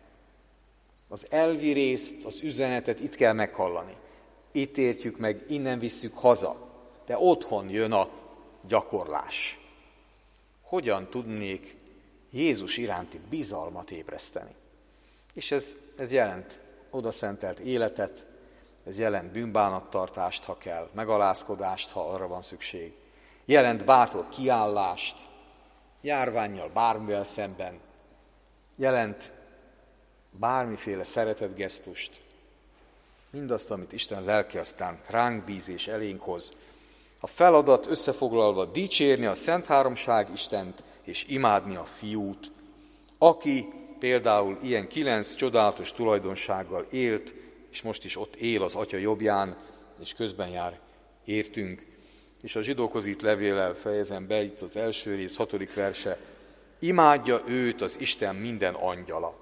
Az elvi részt, az üzenetet itt kell meghallani. Itt értjük meg, innen visszük haza, de otthon jön a gyakorlás. Hogyan tudnék Jézus iránti bizalmat ébreszteni? És ez, ez jelent odaszentelt életet, ez jelent bűnbánattartást, ha kell, megalázkodást, ha arra van szükség. Jelent bátor kiállást, járvánnyal, bármivel szemben. Jelent bármiféle szeretetgesztust. Mindazt, amit Isten lelke aztán ránk bíz és elénk hoz. A feladat összefoglalva dicsérni a Szent Háromság Istent és imádni a Fiút, aki például ilyen kilenc csodálatos tulajdonsággal élt, és most is ott él az Atya jobbján, és közben jár értünk. És a zsidókhoz írt levéllel fejezem be, itt az első rész, hatodik verse. Imádja őt az Isten minden angyala.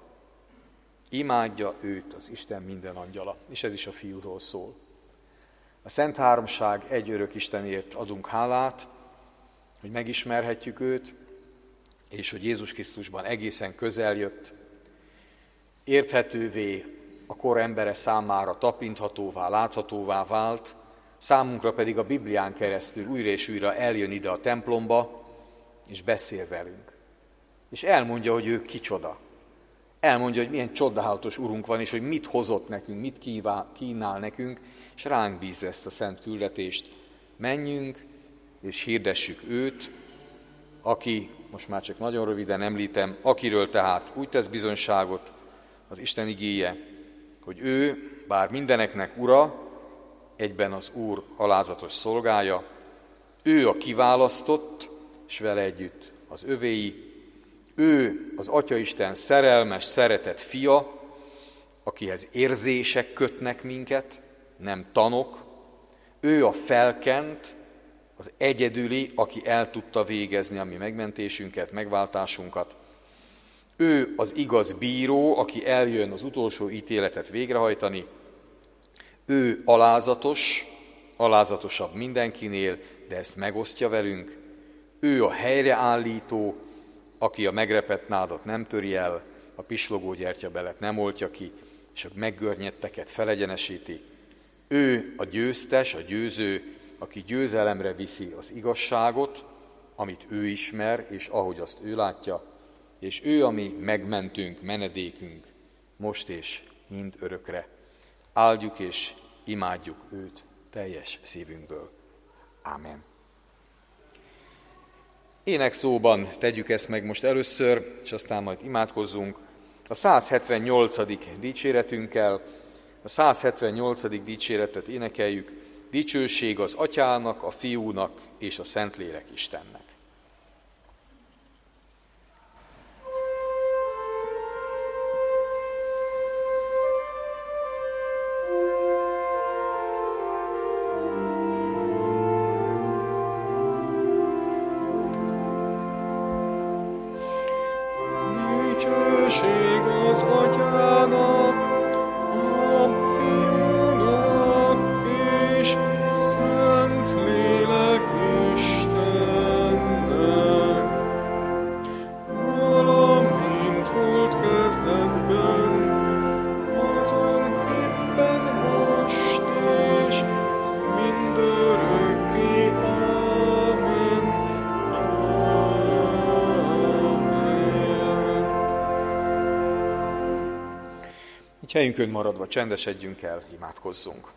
Imádja őt az Isten minden angyala. És ez is a Fiúról szól. A Szent Háromság egy örök Istenért adunk hálát, hogy megismerhetjük őt, és hogy Jézus Krisztusban egészen közel jött, érthetővé, a kor embere számára tapinthatóvá, láthatóvá vált, számunkra pedig a Biblián keresztül újra és újra eljön ide a templomba, és beszél velünk. És elmondja, hogy ő kicsoda. Elmondja, hogy milyen csodálatos Urunk van, és hogy mit hozott nekünk, mit kínál nekünk, és ránk bízza ezt a szent küldetést. Menjünk, és hirdessük őt, aki, most már csak nagyon röviden említem, akiről tehát úgy tesz bizonyságot az Isten igéje, hogy ő, bár mindeneknek ura, egyben az Úr alázatos szolgája, ő a kiválasztott, és vele együtt az övéi, ő az Atyaisten szerelmes, szeretett fia, akihez érzések kötnek minket, nem tanok, ő a felkent, az egyedüli, aki el tudta végezni a mi megmentésünket, megváltásunkat. Ő az igaz bíró, aki eljön az utolsó ítéletet végrehajtani. Ő alázatos, alázatosabb mindenkinél, de ezt megosztja velünk. Ő a helyreállító, aki a megrepett nádat nem töri el, a pislogó gyertyabelet nem oltja ki, és a meggörnyetteket felegyenesíti. Ő a győztes, a győző, aki győzelemre viszi az igazságot, amit ő ismer, és ahogy azt ő látja, és ő a mi megmentünk, menedékünk, most és mind örökre. Áldjuk és imádjuk őt teljes szívünkből. Ámen. Énekszóban tegyük ezt meg most először, és aztán majd imádkozzunk. A száz hetvennyolcadik dicséretünkkel, a száz hetvennyolcadik dicséretet énekeljük, dicsőség az Atyának, a Fiúnak és a Szentlélek Istennek. Dicsőség az Atyának, a Fiúnak és Szentlélek Istennek, valamint volt kezdetben, azonképpen most és mindörökké. Ámen. Így helyünkön maradva csendesedjünk el, imádkozzunk.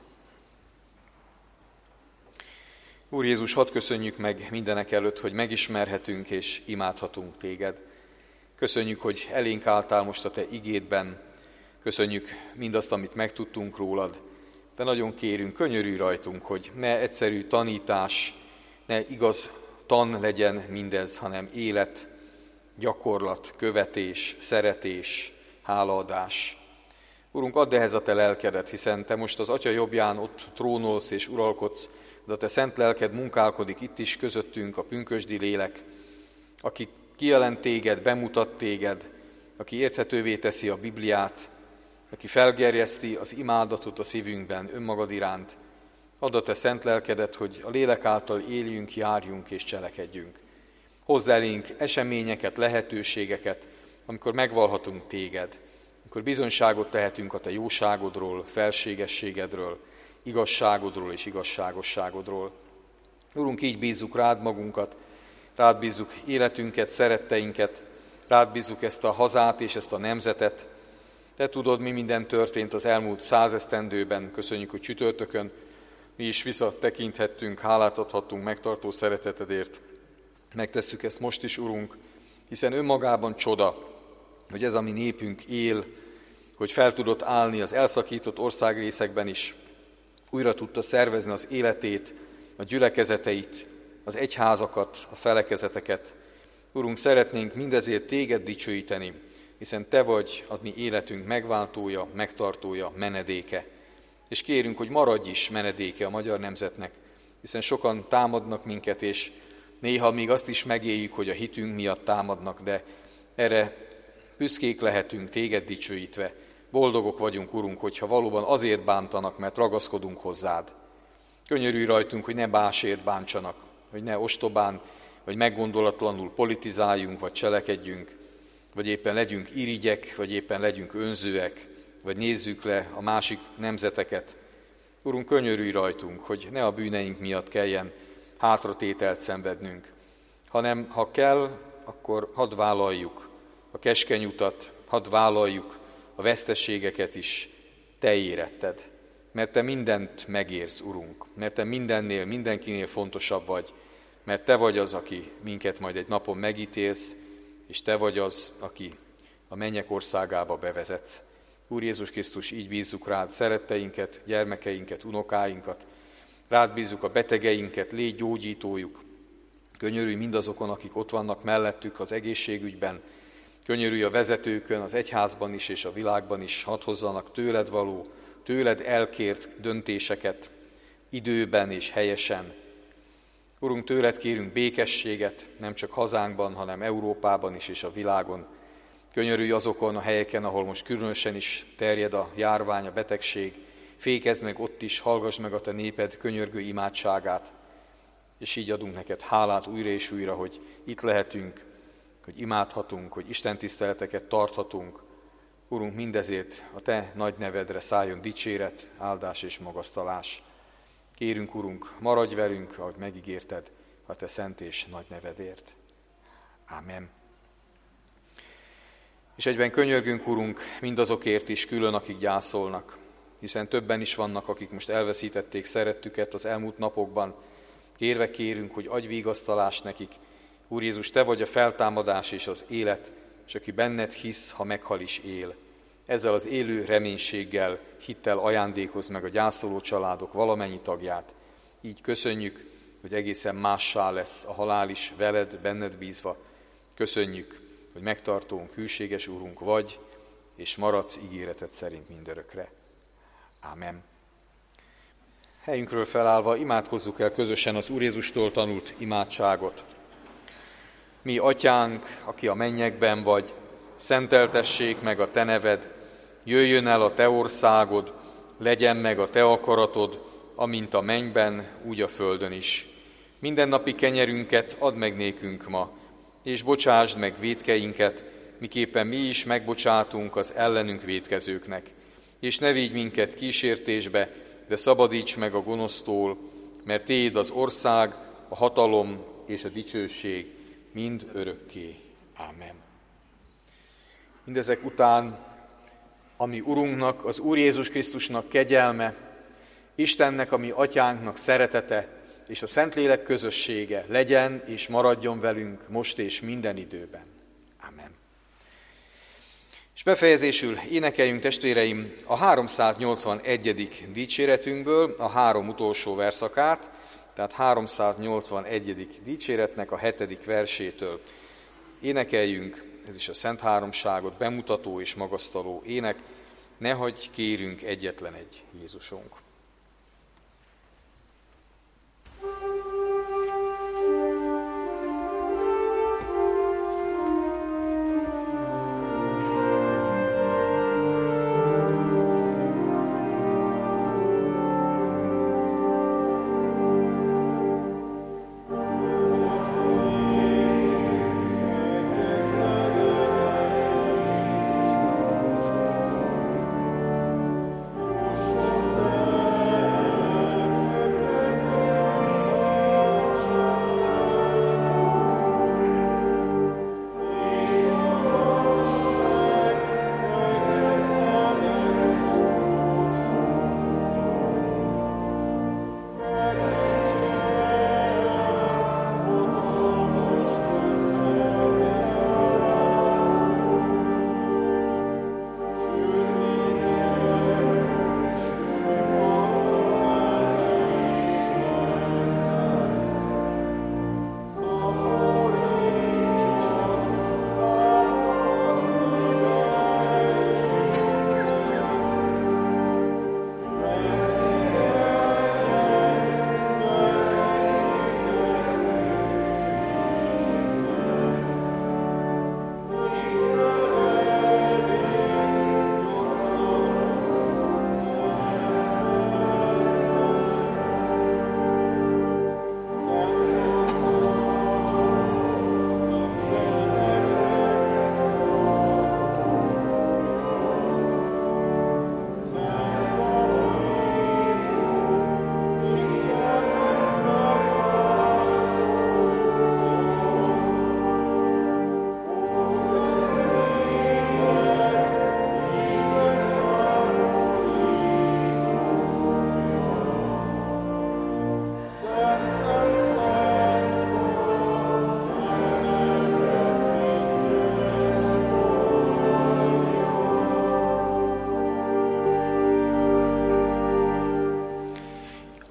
Úr Jézus, hadd köszönjük meg mindenek előtt, hogy megismerhetünk és imádhatunk téged. Köszönjük, hogy elénk álltál most a te igédben. Köszönjük mindazt, amit megtudtunk rólad. De nagyon kérünk, könyörülj rajtunk, hogy ne egyszerű tanítás, ne igaz tan legyen mindez, hanem élet, gyakorlat, követés, szeretés, hálaadás. Urunk, add ehhez a te lelkedet, hiszen te most az Atya jobbján ott trónolsz és uralkodsz, de a te szent lelked munkálkodik itt is közöttünk, a pünkösdi lélek, aki kijelent téged, bemutat téged, aki érthetővé teszi a Bibliát, aki felgerjeszti az imádatot a szívünkben önmagad iránt. Add a te szent lelkedet, hogy a lélek által éljünk, járjunk és cselekedjünk. Hozz elénk eseményeket, lehetőségeket, amikor megvalhatunk téged, amikor bizonyságot tehetünk a te jóságodról, felségességedről, igazságodról és igazságosságodról. Urunk, így bízzuk rád magunkat, rád bízzuk életünket, szeretteinket, rád bízzuk ezt a hazát és ezt a nemzetet. Te tudod, mi minden történt az elmúlt százesztendőben. Köszönjük, hogy csütörtökön mi is visszatekinthettünk, hálát adhattunk megtartó szeretetedért. Megtesszük ezt most is, Urunk, hiszen önmagában csoda, hogy ez a mi népünk él, hogy fel tudott állni az elszakított országrészekben is, újra tudta szervezni az életét, a gyülekezeteit, az egyházakat, a felekezeteket. Urunk, szeretnénk mindezért téged dicsőíteni, hiszen te vagy a mi életünk megváltója, megtartója, menedéke. És kérünk, hogy maradj is menedéke a magyar nemzetnek, hiszen sokan támadnak minket, és néha még azt is megéljük, hogy a hitünk miatt támadnak, de erre büszkék lehetünk téged dicsőítve. Boldogok vagyunk, Urunk, hogyha valóban azért bántanak, mert ragaszkodunk hozzád. Könyörülj rajtunk, hogy ne másért bántsanak, hogy ne ostobán, vagy meggondolatlanul politizáljunk, vagy cselekedjünk, vagy éppen legyünk irigyek, vagy éppen legyünk önzőek, vagy nézzük le a másik nemzeteket. Urunk, könyörülj rajtunk, hogy ne a bűneink miatt kelljen hátratételt szenvednünk, hanem ha kell, akkor hadd vállaljuk a keskeny utat, hadd vállaljuk a veszteségeket is, Te éretted, mert Te mindent megérsz, Urunk, mert Te mindennél, mindenkinél fontosabb vagy, mert Te vagy az, aki minket majd egy napon megítélsz, és Te vagy az, aki a mennyek országába bevezetsz. Úr Jézus Krisztus, így bízzuk rád szeretteinket, gyermekeinket, unokáinkat, rád bízzuk a betegeinket, légy gyógyítójuk. Könyörülj mindazokon, akik ott vannak mellettük az egészségügyben, könyörülj a vezetőkön, az egyházban is és a világban is, hadd hozzanak tőled való, tőled elkért döntéseket időben és helyesen. Urunk, tőled kérünk békességet, nem csak hazánkban, hanem Európában is és a világon. Könyörülj azokon a helyeken, ahol most különösen is terjed a járvány, a betegség. Fékezd meg ott is, hallgass meg a te néped könyörgő imádságát, és így adunk neked hálát újra és újra, hogy itt lehetünk, hogy imádhatunk, hogy istentiszteleteket tarthatunk. Urunk, mindezért a te nagy nevedre szálljon dicséret, áldás és magasztalás. Kérünk, Urunk, maradj velünk, ahogy megígérted, a te szent és nagy nevedért. Ámen. És egyben könyörgünk, Urunk, mindazokért is külön, akik gyászolnak, hiszen többen is vannak, akik most elveszítették szerettüket az elmúlt napokban. Kérve kérünk, hogy adj vigasztalást nekik. Úr Jézus, Te vagy a feltámadás és az élet, és aki benned hisz, ha meghal is él. Ezzel az élő reménységgel, hittel ajándékozz meg a gyászoló családok valamennyi tagját. Így köszönjük, hogy egészen mássá lesz a halál is veled, benned bízva. Köszönjük, hogy megtartónk, hűséges Urunk vagy, és maradsz ígéreted szerint mindörökre. Ámen. Helyünkről felállva imádkozzuk el közösen az Úr Jézustól tanult imádságot. Mi, Atyánk, aki a mennyekben vagy, szenteltessék meg a Te neved, jöjjön el a Te országod, legyen meg a Te akaratod, amint a mennyben, úgy a földön is. Mindennapi kenyerünket add meg nékünk ma, és bocsásd meg vétkeinket, miképpen mi is megbocsátunk az ellenünk vétkezőknek. És ne vigy minket kísértésbe, de szabadíts meg a gonosztól, mert Téd az ország, a hatalom és a dicsőség mind örökké. Ámen. Mindezek után, ami Urunknak, az Úr Jézus Krisztusnak kegyelme, Istennek, ami Atyánknak szeretete, és a Szentlélek közössége legyen és maradjon velünk most és minden időben. Amen. És befejezésül énekeljünk, testvéreim, a háromszáznyolcvanegyedik dicséretünkből a három utolsó verszakát, tehát háromszáznyolcvanegyedik dicséretnek a hetedik versétől énekeljünk, ez is a Szent Háromságot bemutató és magasztaló ének, ne hagyj kérünk egyetlen egy Jézusunk. Amen.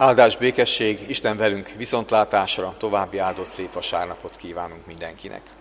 Áldás, békesség, Isten velünk, viszontlátásra, további áldott szép vasárnapot kívánunk mindenkinek.